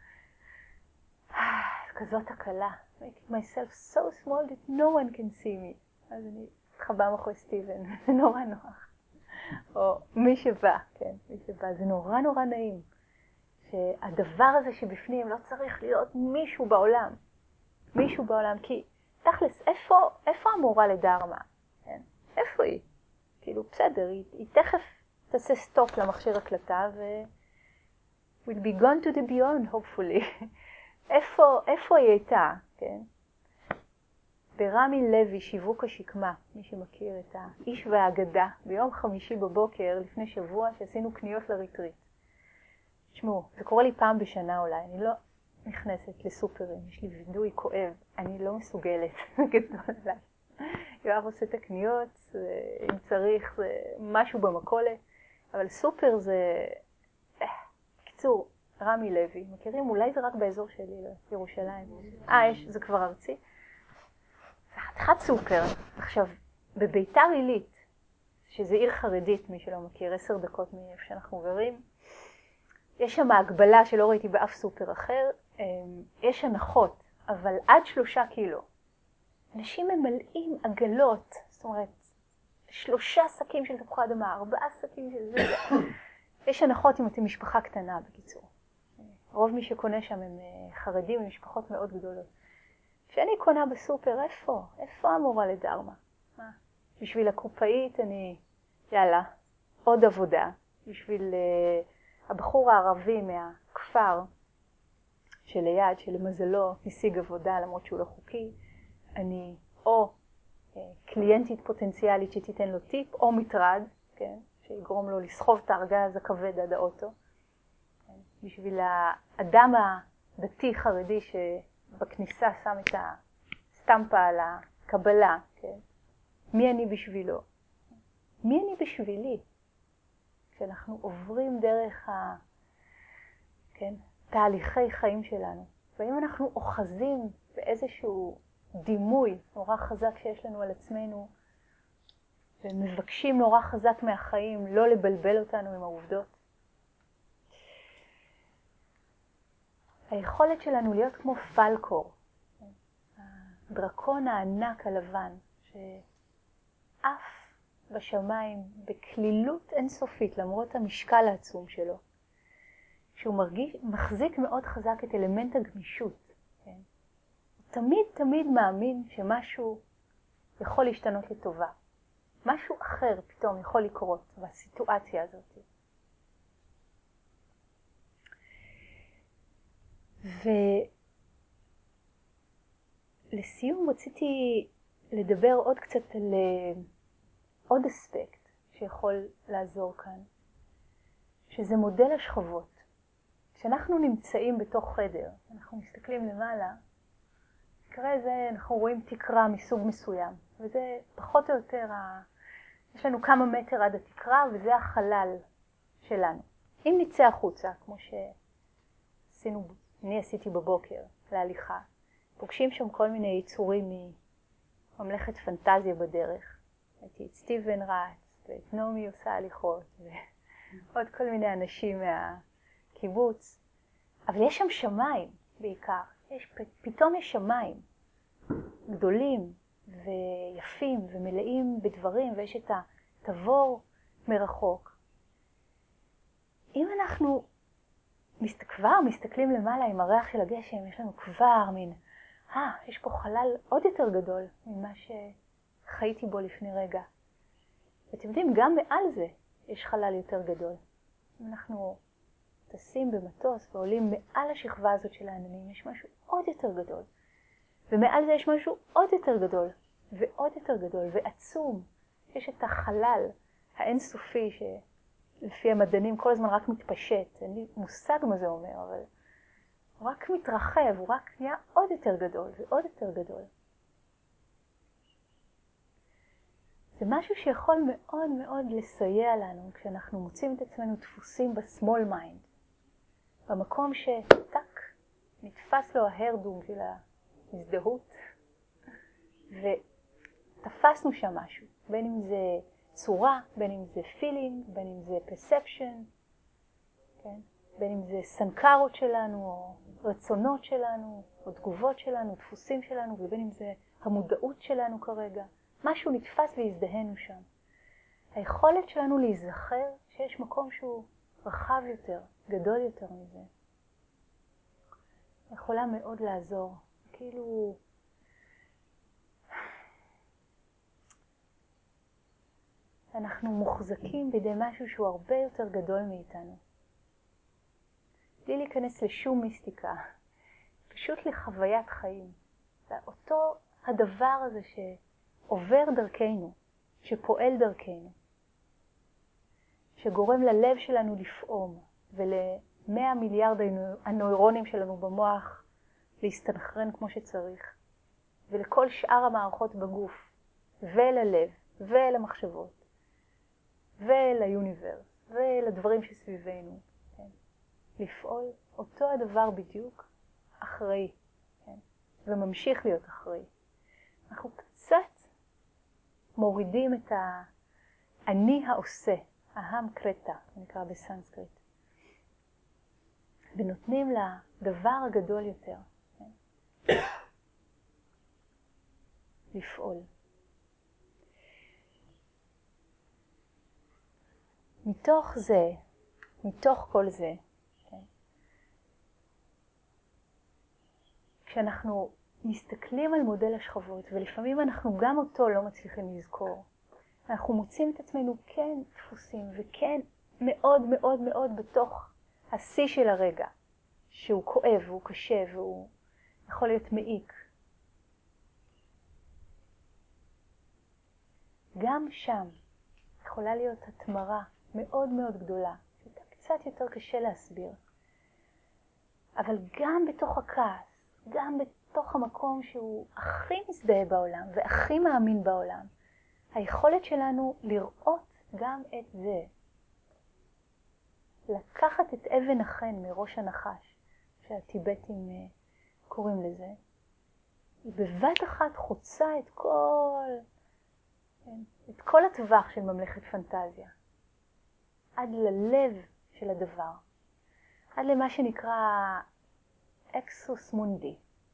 כזאת הקלה. Make myself so small that no one can see me. אז אני התחבא מאחורי סטיבן. זה נורא נוח. או מי שבא, כן, מי שבא. זה נורא נורא נעים. שהדבר הזה שבפנים לא צריך להיות מישהו בעולם. מישהו בעולם. כי תכלס, איפה, איפה המורה לדרמה? כן? איפה היא? כאילו, בסדר, היא, היא תכף תעשה סטופ למכשיר הקלטה ו... will be gone to the beyond, hopefully. איפה, איפה היא הייתה, כן? ברמי לוי, שיווק השקמה, מי שמכיר את האיש והאגדה, ביום חמישי בבוקר, לפני שבוע, שעשינו קניות לריטריט. תשמעו, זה קורה לי פעם בשנה אולי, אני לא נכנסת לסופרים, יש לי וידוי כואב, אני לא מסוגלת, זה גדול עליי. יואב עושה את הקניות, אם צריך, זה משהו במכולת, אבל סופר זה... קיצור, רמי לוי, מכירים? אולי זה רק באזור שלי, ירושלים. אה, יש, זה כבר ארצי. זה חתיכת סופר. עכשיו, בביתר עילית, שזה עיר חרדית, מי שלא מכיר, עשר דקות מאיפה שאנחנו גרים, יש שם הגבלה שלא ראיתי באף סופר אחר, יש הנחות, אבל עד שלושה קילו. אנשים ממלאים עגלות, זאת אומרת, שלושה שקים של תפוחי אדמה, ארבעה שקים של זה. יש הנחות אם אתם משפחה קטנה, בקיצור. רוב מי שקונה שם הם חרדים, הם משפחות מאוד גדולות. כשאני קונה בסופר, איפה? איפה המורה לדרמה? מה? בשביל הקופאית אני, יאללה, עוד עבודה. בשביל uh, הבחור הערבי מהכפר שליד, שלמזלו השיג עבודה למרות שהוא לא חוקי, אני או uh, קליינטית פוטנציאלית שתיתן לו טיפ, או מטרד, כן? שיגרום לו לסחוב את הארגז הכבד עד האוטו. כן? בשביל האדם הדתי חרדי שבכניסה שם את הסטמפה על הקבלה, כן? מי אני בשבילו? מי אני בשבילי? כשאנחנו עוברים דרך ה... כן? תהליכי חיים שלנו. ואם אנחנו אוחזים באיזשהו דימוי נורא חזק שיש לנו על עצמנו, ומבקשים נורא חזק מהחיים לא לבלבל אותנו עם העובדות. היכולת שלנו להיות כמו פלקור, הדרקון הענק הלבן, שאף בשמיים בכלילות אינסופית, למרות המשקל העצום שלו, שהוא מרגיש, מחזיק מאוד חזק את אלמנט הגמישות. כן? הוא תמיד תמיד מאמין שמשהו יכול להשתנות לטובה. משהו אחר פתאום יכול לקרות בסיטואציה הזאת. ולסיום רציתי לדבר עוד קצת על עוד אספקט שיכול לעזור כאן, שזה מודל השכבות. כשאנחנו נמצאים בתוך חדר, אנחנו מסתכלים למעלה, אחרי זה אנחנו רואים תקרה מסוג מסוים, וזה פחות או יותר, ה... יש לנו כמה מטר עד התקרה, וזה החלל שלנו. אם נצא החוצה, כמו שעשינו, אני עשיתי בבוקר להליכה, פוגשים שם כל מיני יצורים מממלכת פנטזיה בדרך. הייתי את סטיבן רץ, ואת נעמי עושה הליכות, ועוד כל מיני אנשים מהקיבוץ. אבל יש שם שמיים בעיקר. יש, פתאום יש שמיים גדולים ויפים ומלאים בדברים, ויש את התבור מרחוק. אם אנחנו מסת... כבר מסתכלים למעלה עם הריח של הגשם, יש לנו כבר מין, אה, יש פה חלל עוד יותר גדול ממה שחייתי בו לפני רגע. ואתם יודעים, גם מעל זה יש חלל יותר גדול. אם אנחנו טסים במטוס ועולים מעל השכבה הזאת של העננים, יש משהו עוד יותר גדול. ומעל זה יש משהו עוד יותר גדול, ועוד יותר גדול, ועצום. יש את החלל האינסופי שלפי המדענים כל הזמן רק מתפשט. אין לי מושג מה זה אומר, אבל הוא רק מתרחב, הוא רק נהיה עוד יותר גדול ועוד יותר גדול. זה משהו שיכול מאוד מאוד לסייע לנו כשאנחנו מוצאים את עצמנו דפוסים בסמול מיינד. במקום שטק נתפס לו ההרדום של ההזדהות, ותפסנו שם משהו, בין אם זה צורה, בין אם זה פילינג, בין אם זה פרספשן, כן? בין אם זה סנקרות שלנו, או רצונות שלנו, או תגובות שלנו, דפוסים שלנו, ובין אם זה המודעות שלנו כרגע. משהו נתפס והזדהנו שם. היכולת שלנו להיזכר שיש מקום שהוא רחב יותר, גדול יותר מזה, יכולה מאוד לעזור. כאילו אנחנו מוחזקים בידי משהו שהוא הרבה יותר גדול מאיתנו. בלי להיכנס לשום מיסטיקה, פשוט לחוויית חיים. אותו הדבר הזה שעובר דרכנו, שפועל דרכנו, שגורם ללב שלנו לפעום, ולמאה מיליארד הנוירונים שלנו במוח להסתנכרן כמו שצריך, ולכל שאר המערכות בגוף, וללב, ולמחשבות, וליוניברס, ולדברים שסביבנו. כן? לפעול אותו הדבר בדיוק אחראי, כן? וממשיך להיות אחראי. אנחנו קצת מורידים את האני העושה, אהם קרטה, נקרא בסנסקריט, ונותנים לדבר הגדול יותר, כן? לפעול. מתוך זה, מתוך כל זה, כן? כשאנחנו מסתכלים על מודל השכבות, ולפעמים אנחנו גם אותו לא מצליחים לזכור, אנחנו מוצאים את עצמנו כן דפוסים, וכן מאוד מאוד מאוד בתוך השיא של הרגע, שהוא כואב, והוא קשה, והוא יכול להיות מעיק. גם שם יכולה להיות התמרה מאוד מאוד גדולה, שאתה קצת יותר קשה להסביר. אבל גם בתוך הכעס, גם בתוך המקום שהוא הכי מזדהה בעולם והכי מאמין בעולם, היכולת שלנו לראות גם את זה, לקחת את אבן החן מראש הנחש, שהטיבטים קוראים לזה, היא בבת אחת חוצה את כל, את כל הטווח של ממלכת פנטזיה, עד ללב של הדבר, עד למה שנקרא אקסוס מונדי,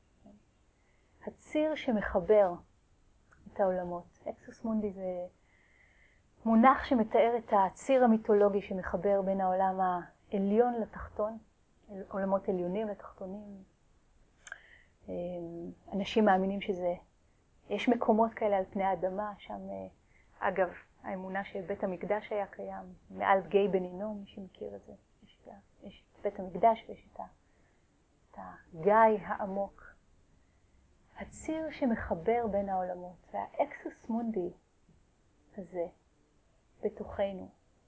הציר שמחבר את העולמות. אקסוס מונדי זה מונח שמתאר את הציר המיתולוגי שמחבר בין העולם העליון לתחתון, עולמות עליונים לתחתונים. אנשים מאמינים שזה, יש מקומות כאלה על פני האדמה, שם, אגב, האמונה שבית המקדש היה קיים, מעל גיא בן הינום, מי שמכיר את זה, יש את, יש את בית המקדש ויש את, את הגיא העמוק. הציר שמחבר בין העולמות, והאקסוס מונדי הזה בתוכנו.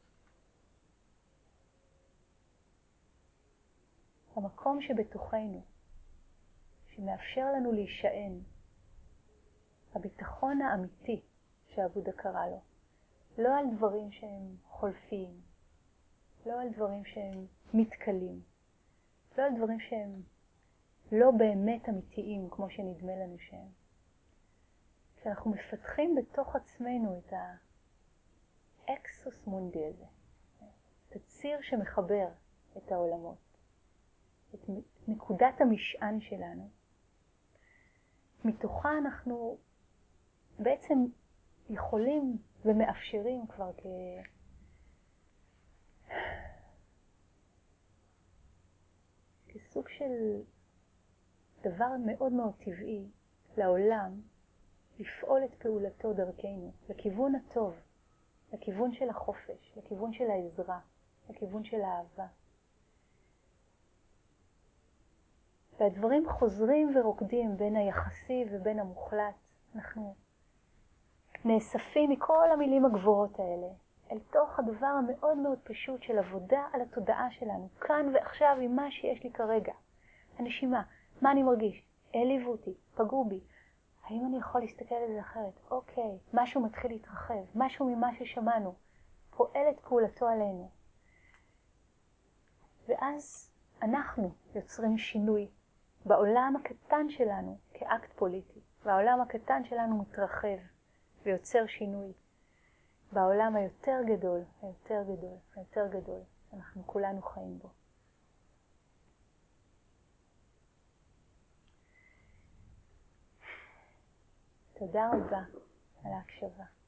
המקום שבתוכנו, שמאפשר לנו להישען, הביטחון האמיתי שהבודה קרא לו, לא על דברים שהם חולפים, לא על דברים שהם מתקלים, לא על דברים שהם לא באמת אמיתיים כמו שנדמה לנו שהם. כשאנחנו מפתחים בתוך עצמנו את האקסוס מונדי הזה, את הציר שמחבר את העולמות, את נקודת המשען שלנו, מתוכה אנחנו בעצם יכולים ומאפשרים כבר כ... כסוג של דבר מאוד מאוד טבעי לעולם לפעול את פעולתו דרכנו, לכיוון הטוב, לכיוון של החופש, לכיוון של העזרה, לכיוון של אהבה. והדברים חוזרים ורוקדים בין היחסי ובין המוחלט. אנחנו נאספים מכל המילים הגבוהות האלה אל תוך הדבר המאוד מאוד פשוט של עבודה על התודעה שלנו, כאן ועכשיו עם מה שיש לי כרגע. הנשימה, מה אני מרגיש? העליבו אותי, פגעו בי. האם אני יכול להסתכל על זה אחרת? אוקיי, משהו מתחיל להתרחב, משהו ממה ששמענו, פועל את פעולתו עלינו. ואז אנחנו יוצרים שינוי בעולם הקטן שלנו כאקט פוליטי. והעולם הקטן שלנו מתרחב ויוצר שינוי בעולם היותר גדול, היותר גדול, היותר גדול, שאנחנו כולנו חיים בו. תודה רבה על ההקשבה.